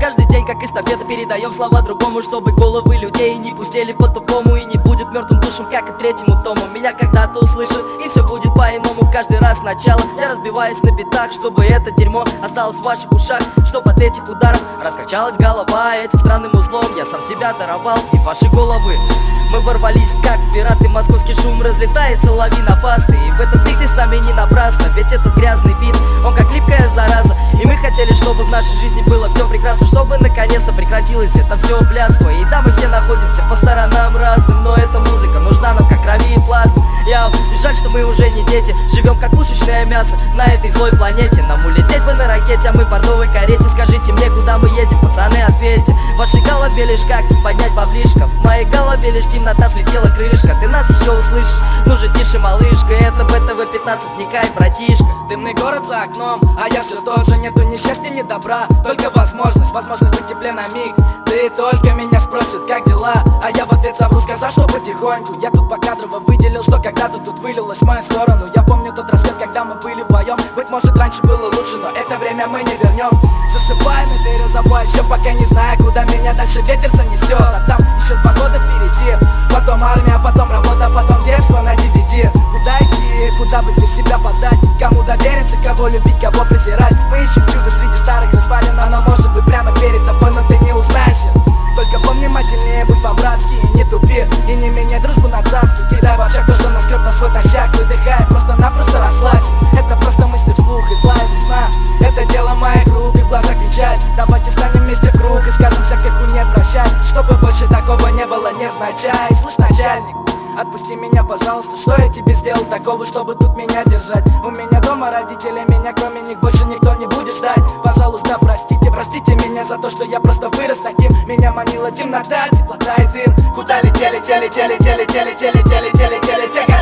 каждый день, как эстафета, передаем слова другому, чтобы головы людей не пустили по-тупому. И не будет мертвым душем, как и третьему тому. Меня когда-то услышат, и все будет по-иному. Каждый раз сначала я разбиваюсь на битах, чтобы это дерьмо осталось в ваших ушах, чтоб от этих ударов раскачалась голова. Этим странным узлом я сам себя даровал, и в ваши головы мы ворвались, как пираты. Московский шум разлетается, лавина пасты. И в этом ты с нами не напрасно, ведь этот грязный бит, он как липкая зараза. И мы хотели, чтобы в нашей жизни было все прекрасно, чтобы наконец-то прекратилось это все блядство. И да, мы все находимся по сторонам разным, но эта музыка нужна нам как крови и плазма. Жаль, что мы уже не дети, живем как пушечное мясо на этой злой планете. Нам улететь бы на ракете, а мы в бордовой карете. Скажите мне, куда мы едем, пацаны, ответьте. В вашей голове лишь как поднять баблишко, в моей голове лишь темнота, слетела крышка. Ты нас еще услышишь, ну же тише, малышка. Это БТВ-15, вникай, братишка. Дымный город за окном, а я все тот же. Нету ни счастья, ни добра, только возможность быть тепле на миг. Ты только меня спросит, как дела, а я в ответ совру, сказал, что потихоньку. Я тут покадрово выделил, что когда-то тут вылилось в мою сторону. Я помню тот рассвет, когда мы были вдвоем. Быть может, раньше было лучше, но это время мы не вернем. Засыпаю на березовой, еще пока не знаю, куда меня дальше ветер занесет. А там еще 2 года впереди, потом армия, потом работа, потом детство на DVD. Куда идти, куда бы здесь себя подать, кому довериться, кого любить, кого презирать. Мы ищем чудо среди старых развалин, оно может быть прямо перед тобой, но ты не узнаешь. Только повнимательнее, будь по-братски и не тупи, и не меняй дружбу на царски. Кидай в общак то, что наскреб на свой тащак. Выдыхай, просто-напросто расслабься. Это просто мысли вслух и злая весна. Это дело моих рук и в глазах печаль. Давайте станем вместе в круг и скажем всякой хуйне прощай, чтобы больше такого не было, невзначай. Слышь, начальник, отпусти меня, пожалуйста. Что я тебе сделал такого, чтобы тут меня держать? У меня дома родители, меня кроме них больше никто не будет ждать. Пожалуйста, простите меня за то, что я просто вырос таким. Меня манила темнота, теплота и дым. Куда летели, те